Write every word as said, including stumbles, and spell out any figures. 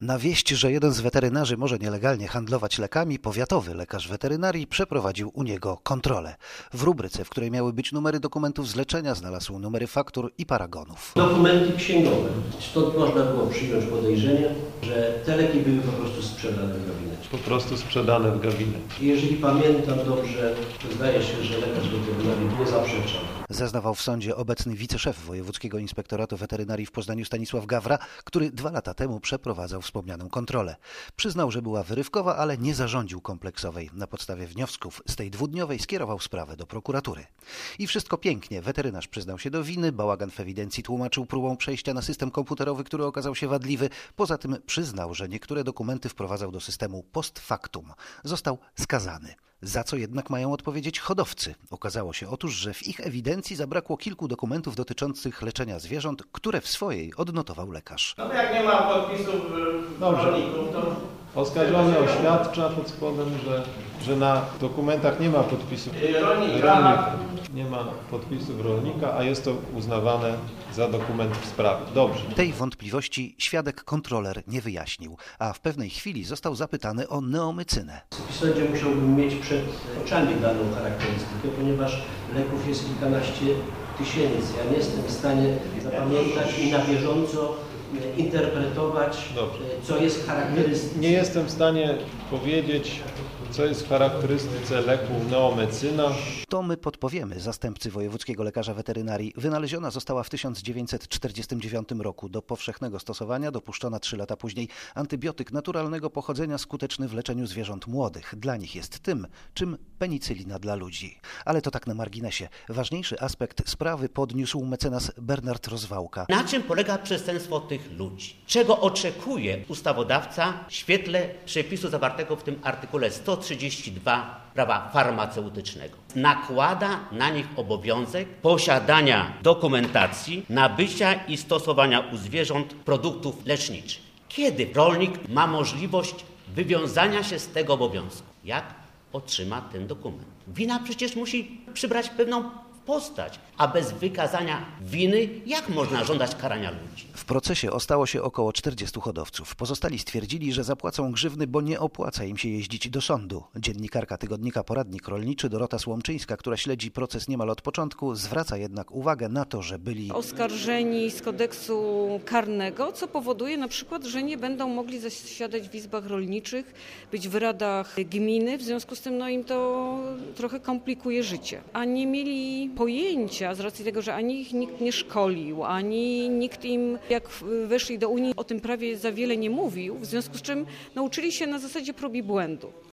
Na wieść, że jeden z weterynarzy może nielegalnie handlować lekami, powiatowy lekarz weterynarii przeprowadził u niego kontrolę. W rubryce, w której miały być numery dokumentów z leczenia, znalazł numery faktur i paragonów. Dokumenty księgowe. Stąd można było przyjąć podejrzenie, że te leki były po prostu sprzedane w gabinecie. Po prostu sprzedane w gabinecie. Jeżeli pamiętam dobrze, to zdaje się, że lekarz weterynarii nie zaprzeczał. Zeznawał w sądzie obecny wiceszef Wojewódzkiego Inspektoratu Weterynarii w Poznaniu Stanisław Gawra, który dwa lata temu przeprowadzał wspomnianą kontrolę. Przyznał, że była wyrywkowa, ale nie zarządził kompleksowej. Na podstawie wniosków z tej dwudniowej skierował sprawę do prokuratury. I wszystko pięknie. Weterynarz przyznał się do winy, bałagan w ewidencji tłumaczył próbą przejścia na system komputerowy, który okazał się wadliwy. Poza tym przyznał, że niektóre dokumenty wprowadzał do systemu post factum. Został skazany. Za co jednak mają odpowiedzieć hodowcy? Okazało się otóż, że w ich ewidencji zabrakło kilku dokumentów dotyczących leczenia zwierząt, które w swojej odnotował lekarz. No jak nie ma podpisów rolników, to... Oskarżony oświadcza pod spodem, że, że na dokumentach nie ma podpisów rolnika. rolnika. Nie ma podpisów rolnika, a jest to uznawane za dokument w sprawie. Dobrze. Tej wątpliwości świadek kontroler nie wyjaśnił, a w pewnej chwili został zapytany o neomycynę. W sądzie musiałbym mieć przed oczami daną charakterystykę, ponieważ leków jest kilkanaście tysięcy. Ja nie jestem w stanie zapamiętać i na bieżąco interpretować, Dobrze. co jest charakterystyczne. Nie, nie jestem w stanie powiedzieć, co jest w charakterystyce leku neomycyna. To my podpowiemy zastępcy wojewódzkiego lekarza weterynarii. Wynaleziona została w tysiąc dziewięćset czterdziestym dziewiątym roku. Do powszechnego stosowania dopuszczona trzy lata później. Antybiotyk naturalnego pochodzenia, skuteczny w leczeniu zwierząt młodych. Dla nich jest tym, czym penicylina dla ludzi. Ale to tak na marginesie. Ważniejszy aspekt sprawy podniósł mecenas Bernard Rozwałka. Na czym polega przestępstwo tych ludzi? Czego oczekuje ustawodawca w świetle przepisu zawartego w tym artykule sto trzydzieści dwa prawa farmaceutycznego? Nakłada na nich obowiązek posiadania dokumentacji, nabycia i stosowania u zwierząt produktów leczniczych. Kiedy rolnik ma możliwość wywiązania się z tego obowiązku? Jak otrzyma ten dokument? Wina przecież musi przybrać pewną postać, a bez wykazania winy jak można żądać karania ludzi? W procesie ostało się około czterdziestu hodowców. Pozostali stwierdzili, że zapłacą grzywny, bo nie opłaca im się jeździć do sądu. Dziennikarka tygodnika Poradnik Rolniczy Dorota Słomczyńska, która śledzi proces niemal od początku, zwraca jednak uwagę na to, że byli oskarżeni z kodeksu karnego, co powoduje na przykład, że nie będą mogli zasiadać w izbach rolniczych, być w radach gminy, w związku z tym no, im to trochę komplikuje życie. A nie mieli pojęcia z racji tego, że ani ich nikt nie szkolił, ani nikt im, jak weszli do Unii, o tym prawie za wiele nie mówił, w związku z czym nauczyli się na zasadzie prób i błędu.